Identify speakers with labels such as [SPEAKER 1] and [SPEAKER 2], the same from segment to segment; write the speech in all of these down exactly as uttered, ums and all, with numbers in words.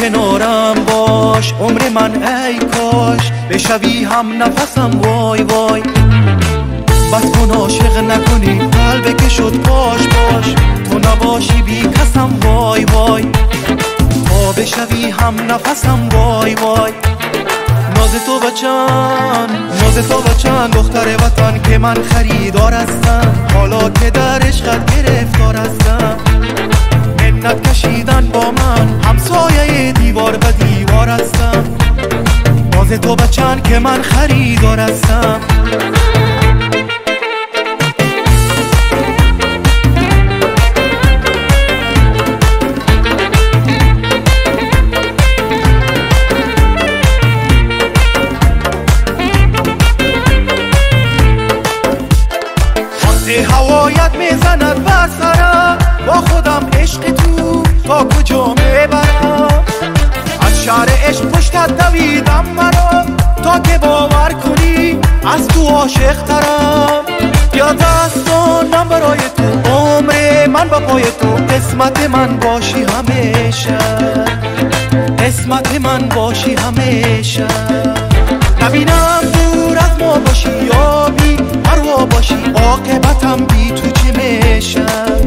[SPEAKER 1] کنارم باش عمر من ای کاش بشوی هم نفسم وای وای بس کن عاشق نکنی قلب که شد پاش باش تو نباشی بی کسم وای وای تا بشوی هم نفسم وای وای ناز تو بچن ناز تو بچن دختر وطن که من خریدار هستم حالا که در عشقت گرفتار هستم منت کشیدن با من همسایه دیوار به دیوار هستم ناز تو بچن که من خریدار هستم هوایت میزند بر سرم با خودم عشق تو تا کجا میبرم از شهر عشق پشتت دویدم مرا تا که باور کنی از تو عاشق ترم یا دستانم برای تو عمر من با پای تو قسمت من باشی همیشه قسمت من باشی همیشه نبینم دور از ما باشی یا بی پروا باشی عاقبتم بی تو چی میشه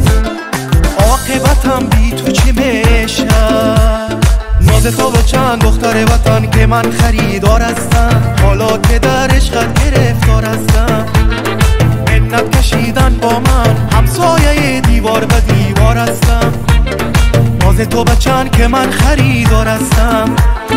[SPEAKER 1] عاقبتم بی تو چی میشه ناز تو بچن دختر وطن که من خریدار هستم حالا که در عشقت گرفتار هستم منت کشیدن با من همسایه دیوار به دیوار هستم ناز تو بچن که من خریدار هستم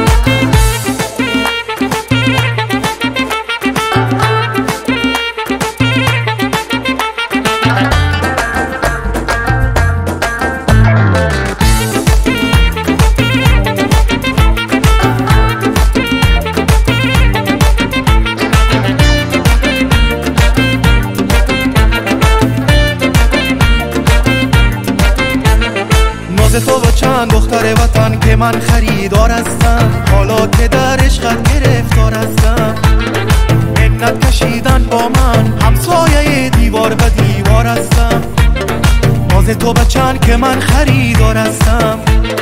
[SPEAKER 1] ناز تو بچن دختر وطن که من خریدار هستم حالا که در عشقت گرفتار هستم منت کشیدن با من همسایه دیوار به دیوار هستم ناز تو بچن که من خریدار هستم